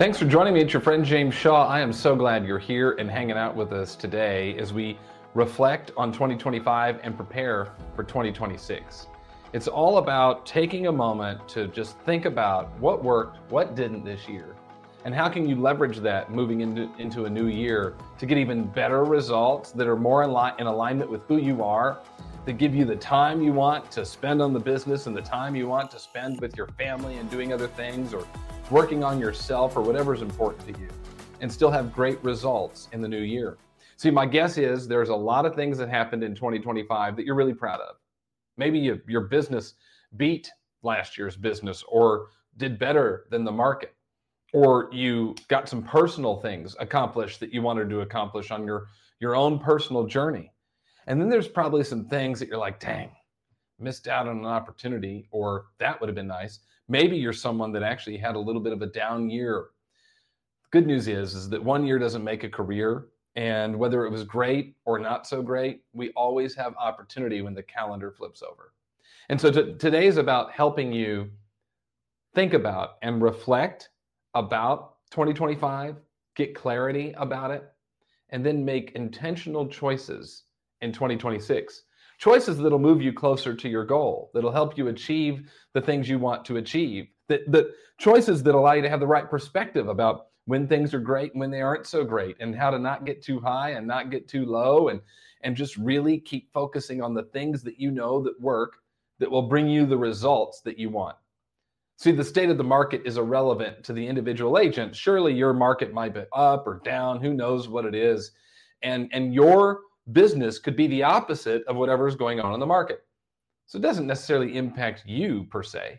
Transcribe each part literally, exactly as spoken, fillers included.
Thanks for joining me. It's your friend James Shaw. I am so glad you're here and hanging out with us today as we reflect on twenty twenty-five and prepare for twenty twenty-six. It's all about taking a moment to just think about what worked, what didn't this year, and how can you leverage that moving into, into a new year to get even better results that are more in, li- in alignment with who you are, that give you the time you want to spend on the business and the time you want to spend with your family and doing other things or working on yourself or whatever is important to you, and still have great results in the new year. See, my guess is there's a lot of things that happened in twenty twenty-five that you're really proud of. Maybe you, your business beat last year's business or did better than the market, or you got some personal things accomplished that you wanted to accomplish on your, your own personal journey. And then there's probably some things that you're like, dang, missed out on an opportunity, or that would have been nice. Maybe you're someone that actually had a little bit of a down year. Good news is, is that one year doesn't make a career. And whether it was great or not so great, we always have opportunity when the calendar flips over. And so t- today is about helping you think about and reflect about twenty twenty-five, get clarity about it, and then make intentional choices in twenty twenty-six. Choices that'll move you closer to your goal, that'll help you achieve the things you want to achieve, that, the choices that allow you to have the right perspective about when things are great and when they aren't so great, and how to not get too high and not get too low, and, and just really keep focusing on the things that you know that work, that will bring you the results that you want. See, the state of the market is irrelevant to the individual agent. Surely your market might be up or down, who knows what it is, and, and your business could be the opposite of whatever is going on in the market. So it doesn't necessarily impact you per se.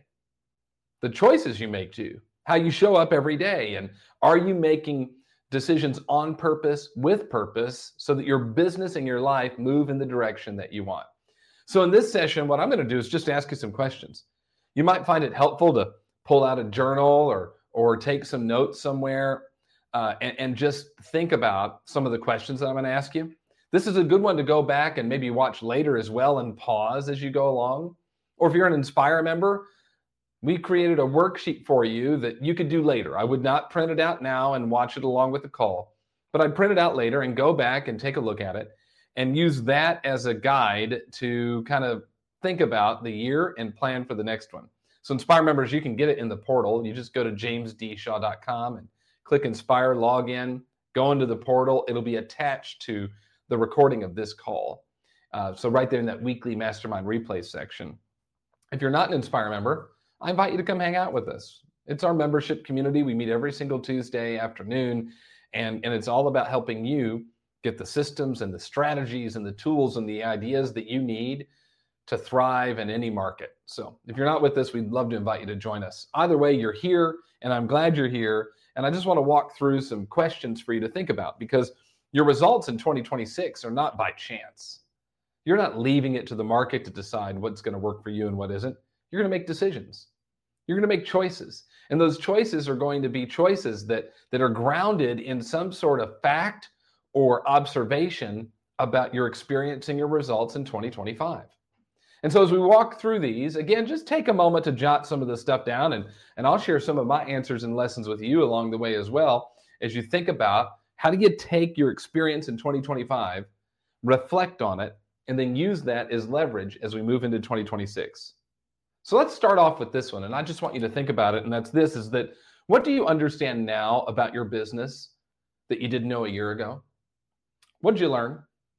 The choices you make do, how you show up every day, and are you making decisions on purpose, with purpose, so that your business and your life move in the direction that you want. So in this session, what I'm going to do is just ask you some questions. You might find it helpful to pull out a journal or or take some notes somewhere uh, and, and just think about some of the questions that I'm going to ask you. This is a good one to go back and maybe watch later as well and pause as you go along. Or if you're an Inspire member, we created a worksheet for you that you could do later. I would not print it out now and watch it along with the call, but I'd print it out later and go back and take a look at it and use that as a guide to kind of think about the year and plan for the next one. So Inspire members, you can get it in the portal. You just go to james d shaw dot com and click Inspire, log in, go into the portal. It'll be attached to the recording of this call. Uh, so right there in that weekly mastermind replay section. If you're not an Inspire member, I invite you to come hang out with us. It's our membership community. We meet every single Tuesday afternoon, and, and it's all about helping you get the systems and the strategies and the tools and the ideas that you need to thrive in any market. So if you're not with us, we'd love to invite you to join us. Either way, you're here, and I'm glad you're here. And I just want to walk through some questions for you to think about, because your results in twenty twenty-six are not by chance. You're not leaving it to the market to decide what's going to work for you and what isn't. You're going to make decisions. You're going to make choices. And those choices are going to be choices that, that are grounded in some sort of fact or observation about your experience and your results in twenty twenty-five. And so as we walk through these, again, just take a moment to jot some of this stuff down, and, and I'll share some of my answers and lessons with you along the way as well, as you think about how do you take your experience in twenty twenty-five, reflect on it, and then use that as leverage as we move into twenty twenty-six. So let's start off with this one, and I just want you to think about it, and that's this, is that what do you understand now about your business that you didn't know a year ago? What did you learn?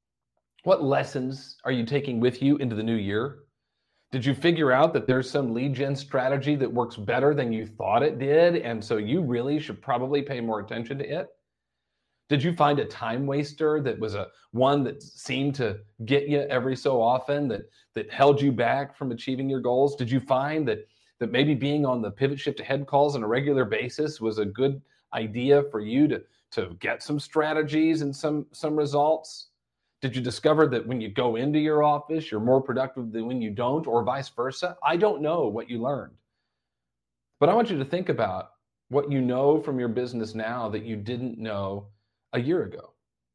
What lessons are you taking with you into the new year? Did you figure out that there's some lead gen strategy that works better than you thought it did, and so you really should probably pay more attention to it? Did you find a time waster that was a one that seemed to get you every so often, that that held you back from achieving your goals? Did you find that that maybe being on the pivot shift ahead calls on a regular basis was a good idea for you to, to get some strategies and some, some results? Did you discover that when you go into your office, you're more productive than when you don't, or vice versa? I don't know what you learned, but I want you to think about what you know from your business now that you didn't know a year ago.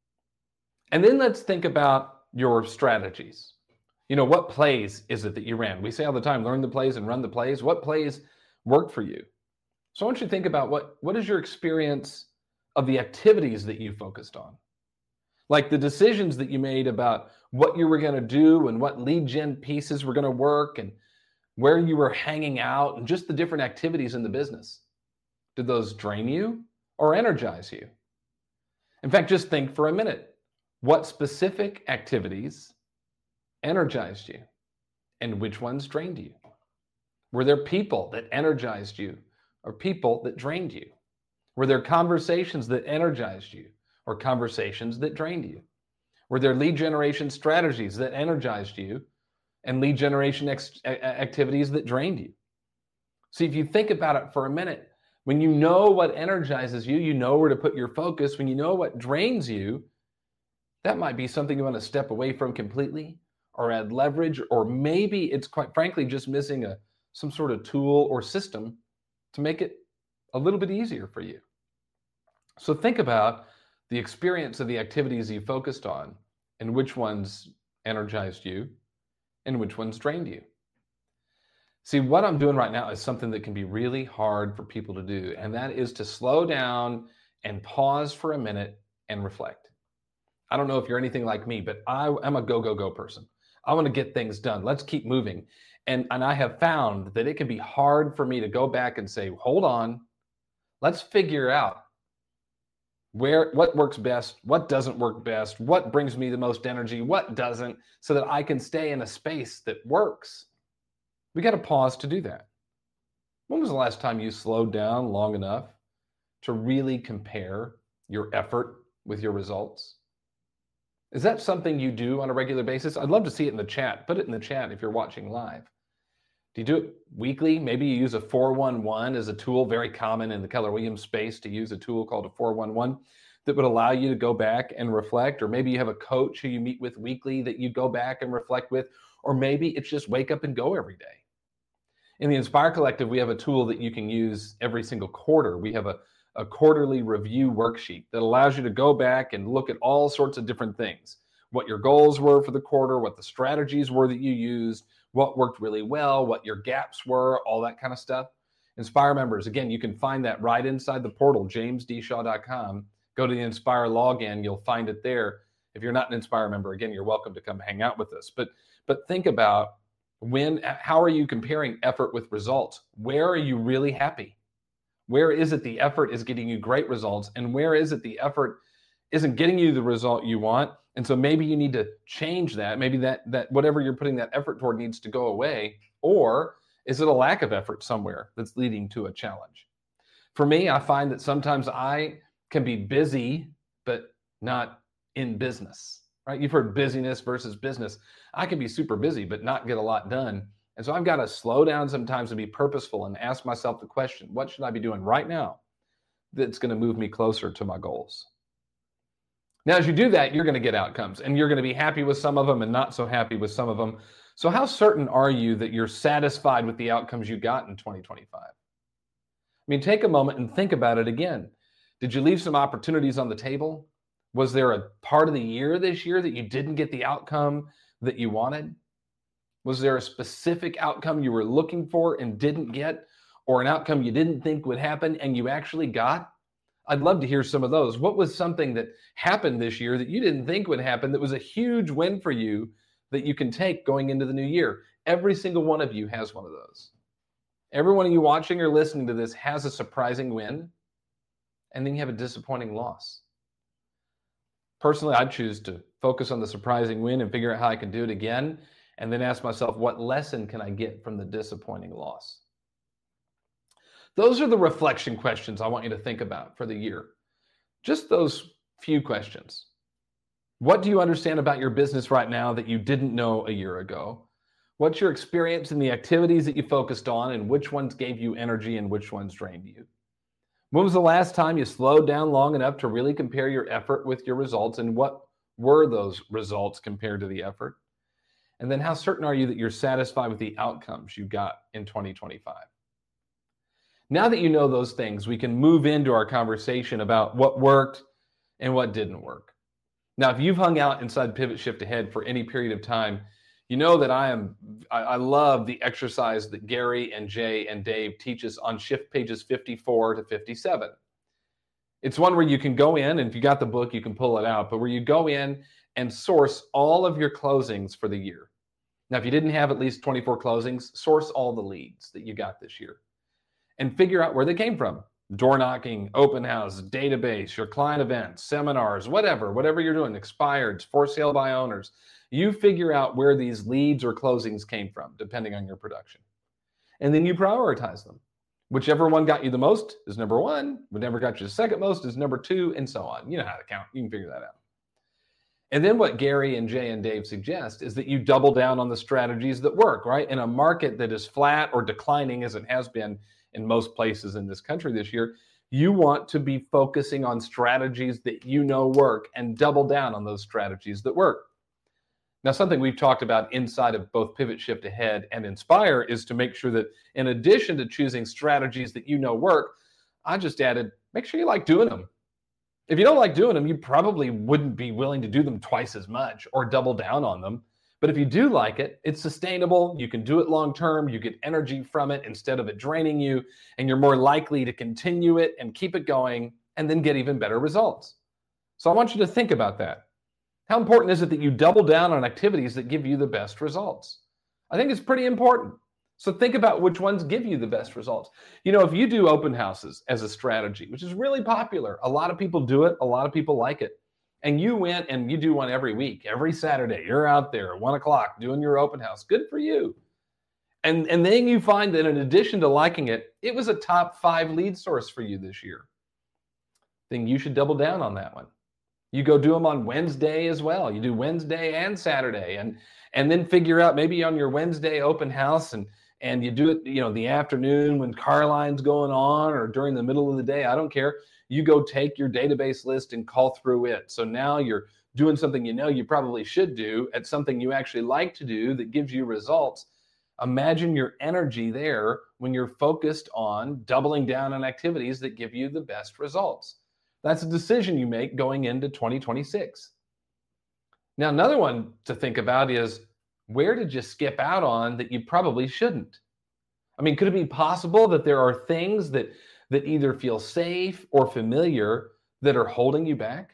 And then let's think about your strategies. You know, what plays is it that you ran? We say all the time, learn the plays and run the plays. What plays worked for you? So I want you to think about what, what is your experience of the activities that you focused on? Like the decisions that you made about what you were going to do and what lead gen pieces were going to work and where you were hanging out and just the different activities in the business. Did those drain you or energize you? In fact, just think for a minute. What specific activities energized you and which ones drained you? Were there people that energized you or people that drained you? Were there conversations that energized you or conversations that drained you? Were there lead generation strategies that energized you and lead generation ex- activities that drained you? See, if you think about it for a minute, when you know what energizes you, you know where to put your focus. When you know what drains you, that might be something you want to step away from completely or add leverage, or maybe it's quite frankly just missing a some sort of tool or system to make it a little bit easier for you. So think about the experience of the activities you focused on and which ones energized you and which ones drained you. See, what I'm doing right now is something that can be really hard for people to do, and that is to slow down and pause for a minute and reflect. I don't know if you're anything like me, but I, I'm a go, go, go person. I want to get things done. Let's keep moving. And, and I have found that it can be hard for me to go back and say, hold on, let's figure out where what works best, what doesn't work best, what brings me the most energy, what doesn't, so that I can stay in a space that works. We got to pause to do that. When was the last time you slowed down long enough to really compare your effort with your results? Is that something you do on a regular basis? I'd love to see it in the chat. Put it in the chat if you're watching live. Do you do it weekly? Maybe you use a four one one as a tool, very common in the Keller Williams space to use a tool called a four one one that would allow you to go back and reflect. Or maybe you have a coach who you meet with weekly that you go back and reflect with. Or maybe it's just wake up and go every day. In the Inspire Collective, we have a tool that you can use every single quarter. We have a, a quarterly review worksheet that allows you to go back and look at all sorts of different things. What your goals were for the quarter, what the strategies were that you used, what worked really well, what your gaps were, all that kind of stuff. Inspire members, again, you can find that right inside the portal, james d shaw dot com. Go to the Inspire login, you'll find it there. If you're not an Inspire member, again, you're welcome to come hang out with us. But but think about when, how are you comparing effort with results? Where are you really happy? Where is it the effort is getting you great results? And where is it the effort isn't getting you the result you want? And so maybe you need to change that. Maybe that that whatever you're putting that effort toward needs to go away. Or is it a lack of effort somewhere that's leading to a challenge? For me, I find that sometimes I can be busy, but not in business, right? You've heard busyness versus business. I can be super busy, but not get a lot done. And so I've got to slow down sometimes and be purposeful and ask myself the question, what should I be doing right now that's going to move me closer to my goals? Now, as you do that, you're going to get outcomes, and you're going to be happy with some of them and not so happy with some of them. So how certain are you that you're satisfied with the outcomes you got in twenty twenty-five? I mean, take a moment and think about it again. Did you leave some opportunities on the table? Was there a part of the year this year that you didn't get the outcome that you wanted? Was there a specific outcome you were looking for and didn't get, or an outcome you didn't think would happen and you actually got? I'd love to hear some of those. What was something that happened this year that you didn't think would happen that was a huge win for you that you can take going into the new year? Every single one of you has one of those. Every one of you watching or listening to this has a surprising win, and then you have a disappointing loss. Personally, I'd choose to focus on the surprising win and figure out how I can do it again, and then ask myself, what lesson can I get from the disappointing loss? Those are the reflection questions I want you to think about for the year. Just those few questions. What do you understand about your business right now that you didn't know a year ago? What's your experience in the activities that you focused on, and which ones gave you energy and which ones drained you? When was the last time you slowed down long enough to really compare your effort with your results, and what were those results compared to the effort? And then how certain are you that you're satisfied with the outcomes you got in twenty twenty-five? Now that you know those things, we can move into our conversation about what worked and what didn't work. Now, if you've hung out inside Pivot Shift Ahead for any period of time, You know that I am, I, I love the exercise that Gary and Jay and Dave teach us on shift pages fifty-four to fifty-seven. It's one where you can go in, and if you got the book, you can pull it out, but where you go in and source all of your closings for the year. Now, if you didn't have at least twenty-four closings, source all the leads that you got this year and figure out where they came from. Door knocking, open house, database, your client events, seminars, whatever, whatever you're doing, expireds, for sale by owners. You figure out where these leads or closings came from, depending on your production. And then you prioritize them. Whichever one got you the most is number one. Whatever got you the second most is number two, and so on. You know how to count. You can figure that out. And then what Gary and Jay and Dave suggest is that you double down on the strategies that work, right? In a market that is flat or declining, as it has been in most places in this country this year, you want to be focusing on strategies that you know work and double down on those strategies that work. Now, something we've talked about inside of both Pivot Shift Ahead and Inspire is to make sure that in addition to choosing strategies that you know work, I just added, make sure you like doing them. If you don't like doing them, you probably wouldn't be willing to do them twice as much or double down on them. But if you do like it, it's sustainable, you can do it long term, you get energy from it instead of it draining you, and you're more likely to continue it and keep it going and then get even better results. So I want you to think about that. How important is it that you double down on activities that give you the best results? I think it's pretty important. So think about which ones give you the best results. You know, if you do open houses as a strategy, which is really popular, a lot of people do it, a lot of people like it, and you went and you do one every week, every Saturday, you're out there at one o'clock doing your open house, good for you. And, and then you find that in addition to liking it, it was a top five lead source for you this year. Then you should double down on that one. You go do them on Wednesday as well. You do Wednesday and Saturday, and and then figure out maybe on your Wednesday open house, and and you do it, you know, the afternoon when car line's going on or during the middle of the day. I don't care. You go take your database list and call through it. So now you're doing something you know you probably should do at something you actually like to do that gives you results. Imagine your energy there when you're focused on doubling down on activities that give you the best results. That's a decision you make going into twenty twenty-six. Now, another one to think about is, where did you skip out on that you probably shouldn't? I mean, could it be possible that there are things that, that either feel safe or familiar that are holding you back?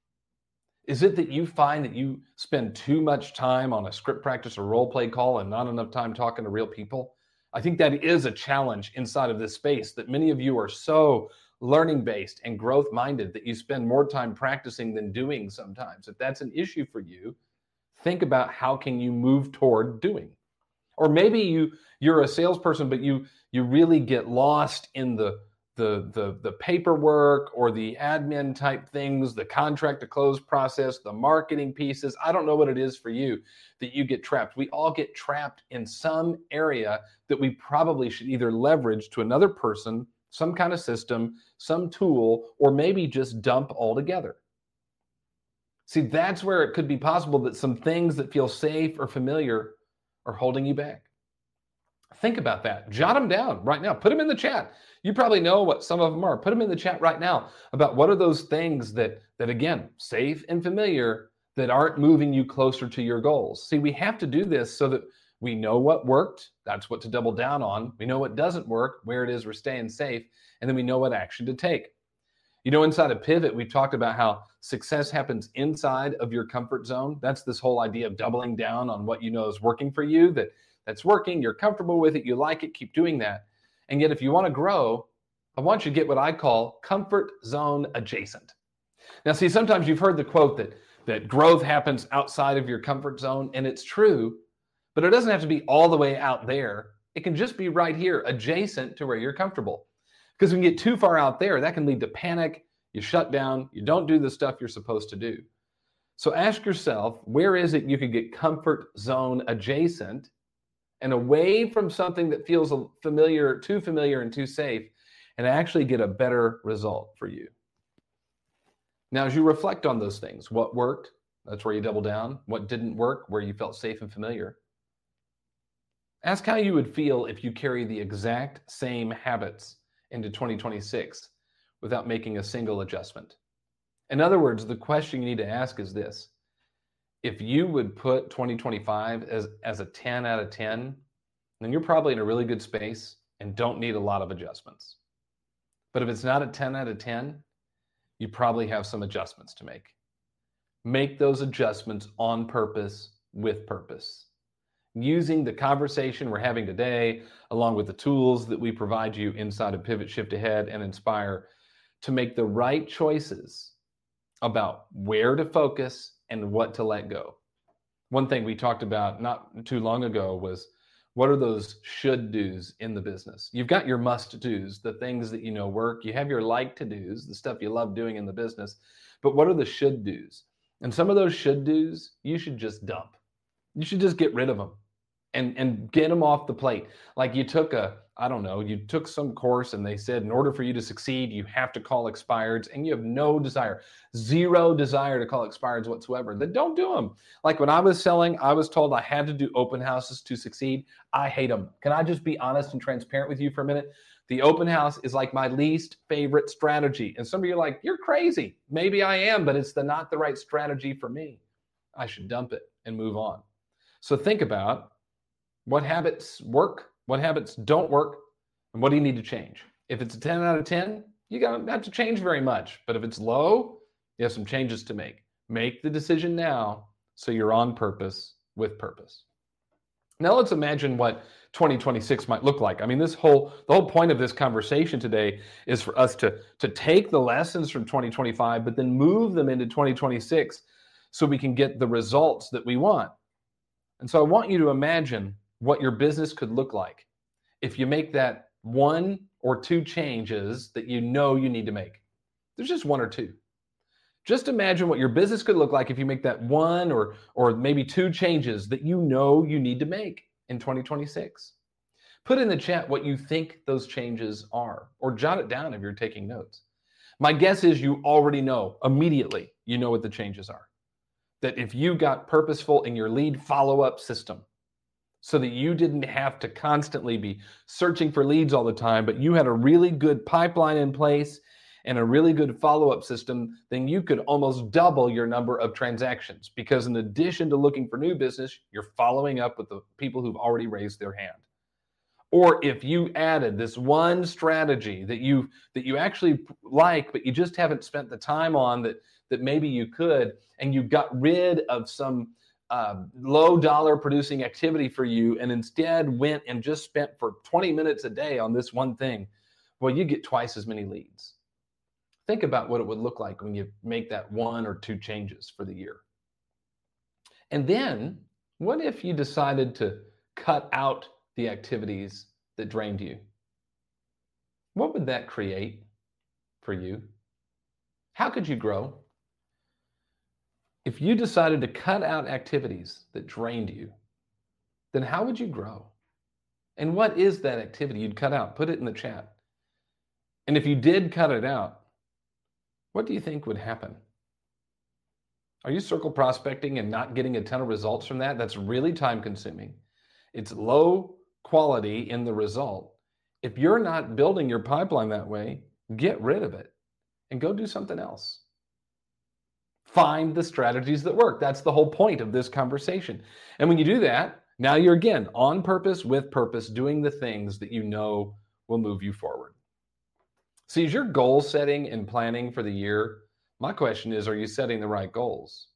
Is it that you find that you spend too much time on a script practice or role play call and not enough time talking to real people? I think that is a challenge inside of this space, that many of you are so learning-based and growth-minded that you spend more time practicing than doing sometimes. If that's an issue for you, think about how can you move toward doing. Or maybe you, you're a salesperson, but you, you really get lost in the, the, the, the paperwork or the admin type things, the contract to close process, the marketing pieces. I don't know what it is for you that you get trapped. We all get trapped in some area that we probably should either leverage to another person, some kind of system, some tool, or maybe just dump altogether. See, that's where it could be possible that some things that feel safe or familiar are holding you back. Think about that. Jot them down right now. Put them in the chat. You probably know what some of them are. Put them in the chat right now about what are those things that, that again, safe and familiar, that aren't moving you closer to your goals. See, we have to do this so that we know what worked. That's what to double down on. We know what doesn't work, where it is we're staying safe, and then we know what action to take. You know, inside of Pivot, we've talked about how success happens inside of your comfort zone. That's this whole idea of doubling down on what you know is working for you, that that's working, you're comfortable with it, you like it, keep doing that. And yet, if you want to grow, I want you to get what I call comfort zone adjacent. Now, see, sometimes you've heard the quote that, that growth happens outside of your comfort zone, and it's true. But it doesn't have to be all the way out there. It can just be right here, adjacent to where you're comfortable. Because when you get too far out there, that can lead to panic. You shut down. You don't do the stuff you're supposed to do. So ask yourself, where is it you could get comfort zone adjacent and away from something that feels familiar, too familiar and too safe, and actually get a better result for you? Now, as you reflect on those things, what worked? That's where you double down. What didn't work? Where you felt safe and familiar. Ask how you would feel if you carry the exact same habits into twenty twenty-six without making a single adjustment. In other words, the question you need to ask is this: if you would put twenty twenty-five as, as a ten out of ten, then you're probably in a really good space and don't need a lot of adjustments. But if it's not a ten out of ten, you probably have some adjustments to make. Make those adjustments on purpose, with purpose. Using the conversation we're having today, along with the tools that we provide you inside of Pivot, Shift Ahead, and Inspire, to make the right choices about where to focus and what to let go. One thing we talked about not too long ago was, what are those should do's in the business? You've got your must do's, the things that you know work. You have your like to do's, the stuff you love doing in the business. But what are the should do's? And some of those should do's, you should just dump. You should just get rid of them and, and get them off the plate. Like you took a, I don't know, you took some course and they said, in order for you to succeed, you have to call expireds, and you have no desire, zero desire to call expireds whatsoever. Then don't do them. Like when I was selling, I was told I had to do open houses to succeed. I hate them. Can I just be honest and transparent with you for a minute? The open house is like my least favorite strategy. And some of you are like, you're crazy. Maybe I am, but it's the not the right strategy for me. I should dump it and move on. So think about what habits work, what habits don't work, and what do you need to change? If it's a ten out of ten, you don't have to change very much. But if it's low, you have some changes to make. Make the decision now so you're on purpose, with purpose. Now let's imagine what twenty twenty-six might look like. I mean, this whole the whole point of this conversation today is for us to, to take the lessons from twenty twenty-five, but then move them into twenty twenty-six so we can get the results that we want. And so I want you to imagine what your business could look like if you make that one or two changes that you know you need to make. There's just one or two. Just imagine what your business could look like if you make that one or, or maybe two changes that you know you need to make in twenty twenty-six. Put in the chat what you think those changes are, or jot it down if you're taking notes. My guess is you already know immediately, you know what the changes are. That if you got purposeful in your lead follow-up system, so that you didn't have to constantly be searching for leads all the time, but you had a really good pipeline in place and a really good follow-up system, then you could almost double your number of transactions, because in addition to looking for new business, you're following up with the people who've already raised their hand. Or if you added this one strategy that you that you actually like, but you just haven't spent the time on that, that maybe you could, and you got rid of some uh, low dollar producing activity for you and instead went and just spent for twenty minutes a day on this one thing, well, you get twice as many leads. Think about what it would look like when you make that one or two changes for the year. And then what if you decided to cut out the activities that drained you? What would that create for you? How could you grow? If you decided to cut out activities that drained you, then how would you grow? And what is that activity you'd cut out? Put it in the chat. And if you did cut it out, what do you think would happen? Are you circle prospecting and not getting a ton of results from that? That's really time consuming. It's low quality in the result. If you're not building your pipeline that way, get rid of it and go do something else. Find the strategies that work. That's the whole point of this conversation. And when you do that, now you're again on purpose, with purpose, doing the things that you know will move you forward. See, as your goal setting and planning for the year, my question is, are you setting the right goals?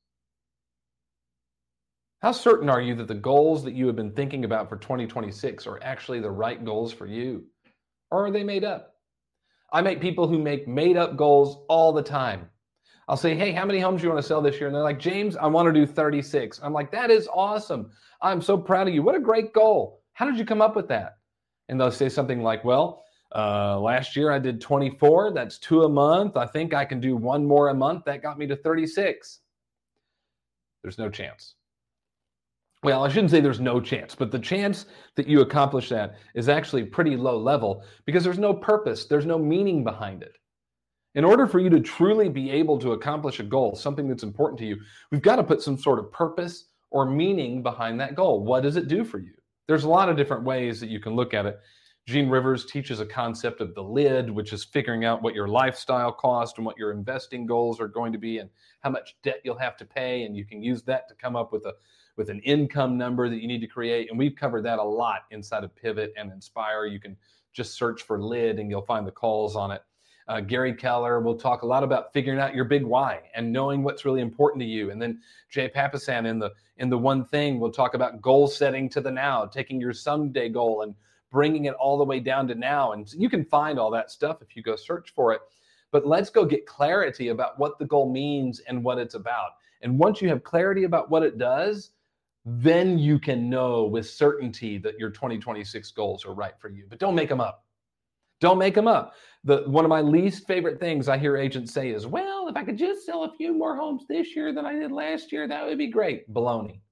How certain are you that the goals that you have been thinking about for twenty twenty-six are actually the right goals for you? Or are they made up? I make people who make made up goals all the time. I'll say, hey, how many homes do you want to sell this year? And they're like, James, I want to do thirty-six. I'm like, that is awesome. I'm so proud of you. What a great goal. How did you come up with that? And they'll say something like, well, uh, last year I did twenty-four. That's two a month. I think I can do one more a month. That got me to thirty-six. There's no chance. Well, I shouldn't say there's no chance, but the chance that you accomplish that is actually pretty low level, because there's no purpose. There's no meaning behind it. In order for you to truly be able to accomplish a goal, something that's important to you, we've got to put some sort of purpose or meaning behind that goal. What does it do for you? There's a lot of different ways that you can look at it. Gene Rivers teaches a concept of the lid, which is figuring out what your lifestyle cost and what your investing goals are going to be and how much debt you'll have to pay. And you can use that to come up with a with an income number that you need to create. And we've covered that a lot inside of Pivot and Inspire. You can just search for lid and you'll find the calls on it. Uh, Gary Keller will talk a lot about figuring out your big why and knowing what's really important to you. And then Jay Papasan in the in the One Thing will talk about goal setting to the now, taking your someday goal and bringing it all the way down to now. And you can find all that stuff if you go search for it. But let's go get clarity about what the goal means and what it's about. And once you have clarity about what it does, then you can know with certainty that your twenty twenty-six goals are right for you. But don't make them up. Don't make them up. The, one of my least favorite things I hear agents say is, well, if I could just sell a few more homes this year than I did last year, that would be great. Baloney.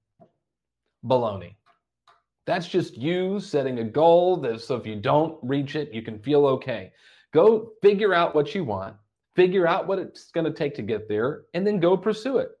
Baloney. That's just you setting a goal that so if you don't reach it, you can feel okay. Go figure out what you want, figure out what it's going to take to get there, and then go pursue it.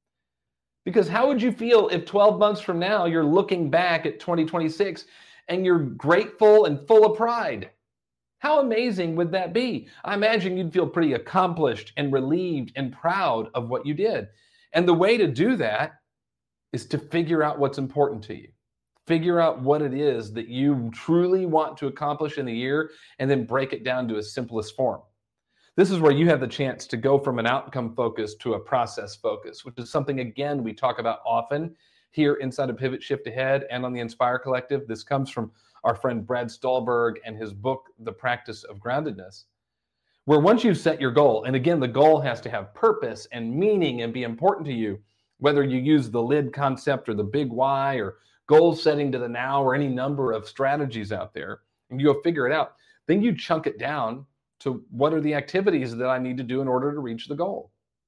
Because how would you feel if twelve months from now you're looking back at twenty twenty-six and you're grateful and full of pride? How amazing would that be? I imagine you'd feel pretty accomplished and relieved and proud of what you did. And the way to do that is to figure out what's important to you. Figure out what it is that you truly want to accomplish in the year and then break it down to its simplest form. This is where you have the chance to go from an outcome focus to a process focus, which is something, again, we talk about often here inside of Pivot Shift Ahead and on the Inspire Collective. This comes from our friend Brad Stulberg and his book, The Practice of Groundedness, where once you've set your goal, and again, the goal has to have purpose and meaning and be important to you, whether you use the lid concept or the big why or goal setting to the now or any number of strategies out there, and you go figure it out, then you chunk it down to what are the activities that I need to do in order to reach the goal.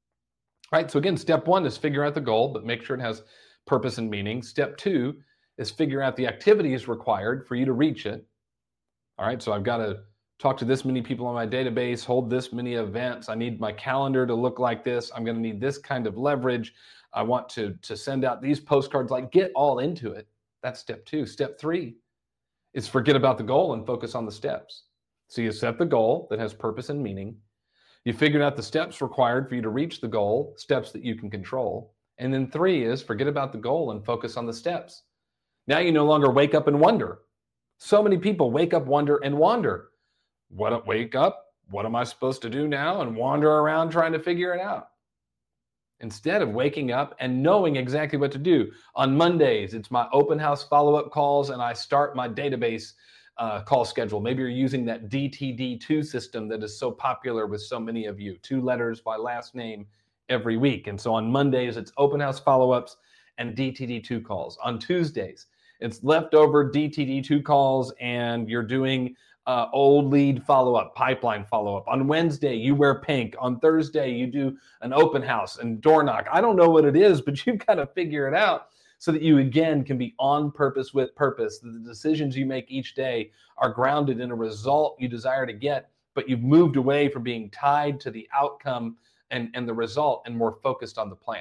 All right, so again, step one is figure out the goal, but make sure it has purpose and meaning. Step two is figure out the activities required for you to reach it. All right, so I've got to talk to this many people on my database, hold this many events. I need my calendar to look like this. I'm going to need this kind of leverage. I want to, to send out these postcards, like get all into it. That's step two. Step three is forget about the goal and focus on the steps. So you set the goal that has purpose and meaning. You figured out the steps required for you to reach the goal, steps that you can control. And then three is forget about the goal and focus on the steps. Now you no longer wake up and wonder. So many people wake up, wonder, and wander. What, wake up, what am I supposed to do now? And wander around trying to figure it out. Instead of waking up and knowing exactly what to do. On Mondays, it's my open house follow-up calls, and I start my database uh, call schedule. Maybe you're using that D T D two system that is so popular with so many of you. Two letters by last name every week. And so on Mondays, it's open house follow-ups and D T D two calls. On Tuesdays, it's leftover D T D two calls, and you're doing uh, old lead follow-up, pipeline follow-up. On Wednesday, you wear pink. On Thursday, you do an open house and door knock. I don't know what it is, but you've got to figure it out so that you, again, can be on purpose with purpose. The decisions you make each day are grounded in a result you desire to get, but you've moved away from being tied to the outcome and, and the result and more focused on the plan.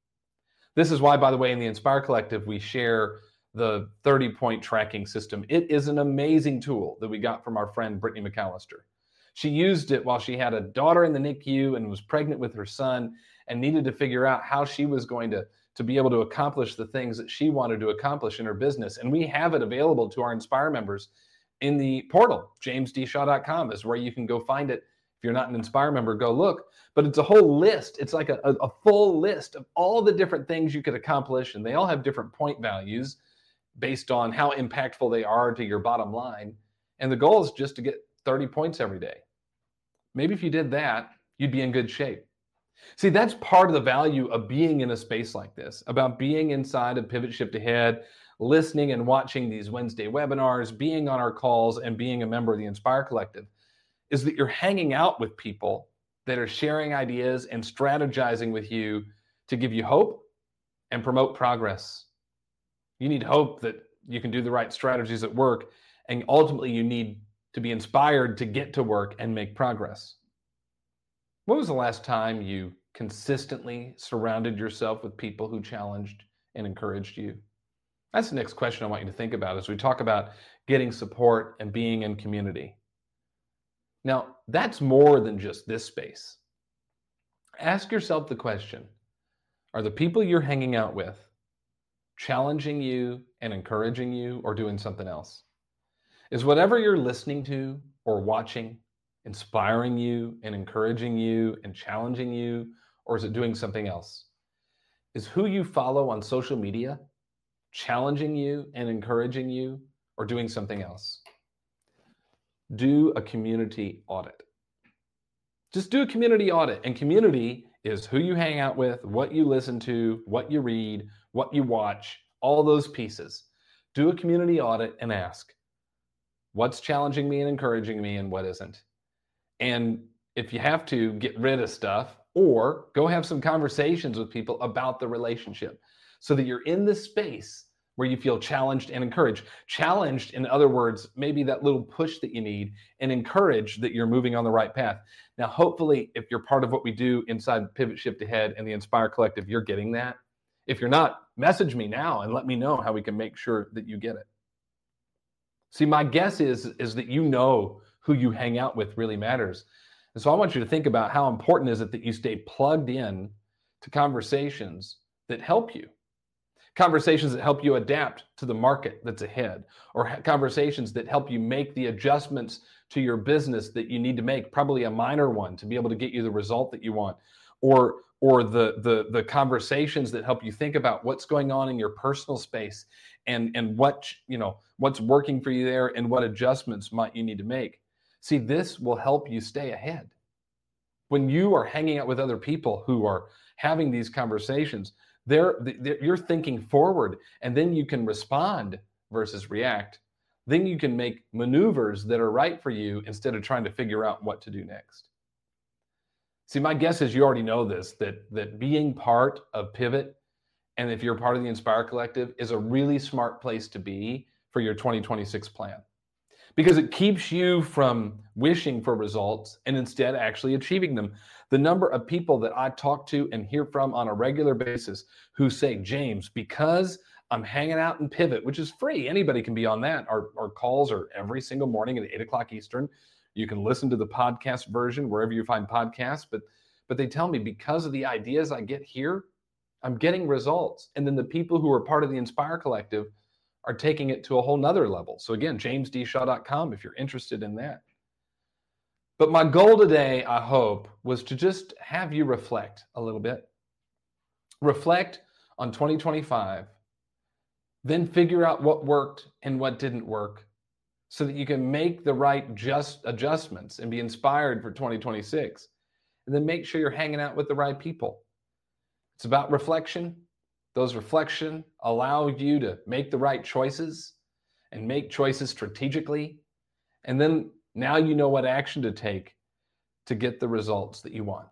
This is why, by the way, in the Inspire Collective, we share the thirty-point tracking system. It is an amazing tool that we got from our friend Brittany McAllister. She used it while she had a daughter in the N I C U and was pregnant with her son and needed to figure out how she was going to, to be able to accomplish the things that she wanted to accomplish in her business. And we have it available to our Inspire members in the portal. james d shaw dot com is where you can go find it. If you're not an Inspire member, go look. But it's a whole list. It's like a, a, a full list of all the different things you could accomplish, and they all have different point values based on how impactful they are to your bottom line. And the goal is just to get thirty points every day. Maybe if you did that, you'd be in good shape. See, that's part of the value of being in a space like this, about being inside of Pivot Shift Ahead, listening and watching these Wednesday webinars, being on our calls, and being a member of the Inspire Collective, is that you're hanging out with people that are sharing ideas and strategizing with you to give you hope and promote progress. You need hope that you can do the right strategies at work, and ultimately you need to be inspired to get to work and make progress. When was the last time you consistently surrounded yourself with people who challenged and encouraged you? That's the next question I want you to think about as we talk about getting support and being in community. Now, that's more than just this space. Ask yourself the question, are the people you're hanging out with challenging you and encouraging you, or doing something else? Is whatever you're listening to or watching inspiring you and encouraging you and challenging you, or is it doing something else? Is who you follow on social media challenging you and encouraging you, or doing something else? Do a community audit. Just do a community audit. And community is who you hang out with, what you listen to, what you read, what you watch, all those pieces. Do a community audit and ask, what's challenging me and encouraging me and what isn't? And if you have to, get rid of stuff, or go have some conversations with people about the relationship so that you're in this space where you feel challenged and encouraged. Challenged, in other words, maybe that little push that you need, and encouraged that you're moving on the right path. Now, hopefully, if you're part of what we do inside Pivot Shift Ahead and the Inspire Collective, you're getting that. If you're not, message me now and let me know how we can make sure that you get it. See, my guess is, is that you know who you hang out with really matters. And so I want you to think about how important is it that you stay plugged in to conversations that help you. Conversations that help you adapt to the market that's ahead, or conversations that help you make the adjustments to your business that you need to make, probably a minor one, to be able to get you the result that you want, or or the the the conversations that help you think about what's going on in your personal space and and what, you know, what's working for you there and what adjustments might you need to make. See, this will help you stay ahead. When you are hanging out with other people who are having these conversations, They're, they're, you're thinking forward, and then you can respond versus react. Then you can make maneuvers that are right for you instead of trying to figure out what to do next. See, my guess is you already know this, that, that being part of Pivot, and if you're part of the Inspire Collective, is a really smart place to be for your twenty twenty-six plan. Because it keeps you from wishing for results and instead actually achieving them. The number of people that I talk to and hear from on a regular basis who say, James, because I'm hanging out in Pivot, which is free, anybody can be on that. Our, our calls are every single morning at eight o'clock Eastern. You can listen to the podcast version wherever you find podcasts, but, but they tell me because of the ideas I get here, I'm getting results. And then the people who are part of the Inspire Collective are taking it to a whole nother level. So again, james d shaw dot com if you're interested in that. But my goal today, I hope, was to just have you reflect a little bit. Reflect on twenty twenty-five, then figure out what worked and what didn't work so that you can make the right just adjustments and be inspired for twenty twenty-six. And then make sure you're hanging out with the right people. It's about reflection. Those reflections allow you to make the right choices and make choices strategically. And then now you know what action to take to get the results that you want.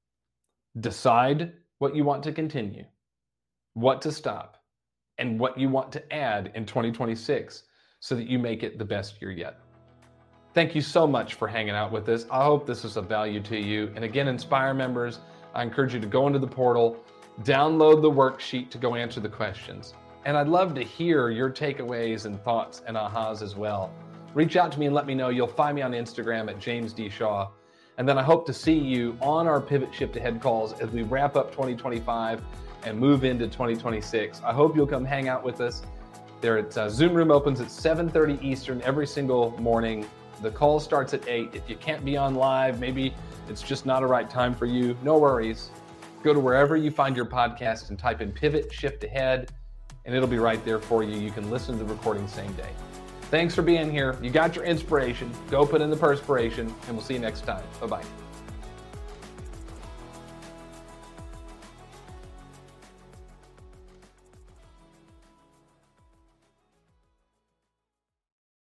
Decide what you want to continue, what to stop, and what you want to add in twenty twenty-six so that you make it the best year yet. Thank you so much for hanging out with us. I hope this was of value to you. And again, Inspire members, I encourage you to go into the portal, download the worksheet to go answer the questions. And I'd love to hear your takeaways and thoughts and ahas as well. Reach out to me and let me know. You'll find me on Instagram at James D. Shaw. And then I hope to see you on our Pivot Shift Ahead calls as we wrap up twenty twenty-five and move into twenty twenty-six. I hope you'll come hang out with us. There at uh, Zoom room opens at seven thirty Eastern every single morning. The call starts at eight. If you can't be on live, maybe it's just not a right time for you, no worries. Go to wherever you find your podcast and type in Pivot Shift Ahead, and it'll be right there for you. You can listen to the recording same day. Thanks for being here. You got your inspiration. Go put in the perspiration, and we'll see you next time. Bye-bye.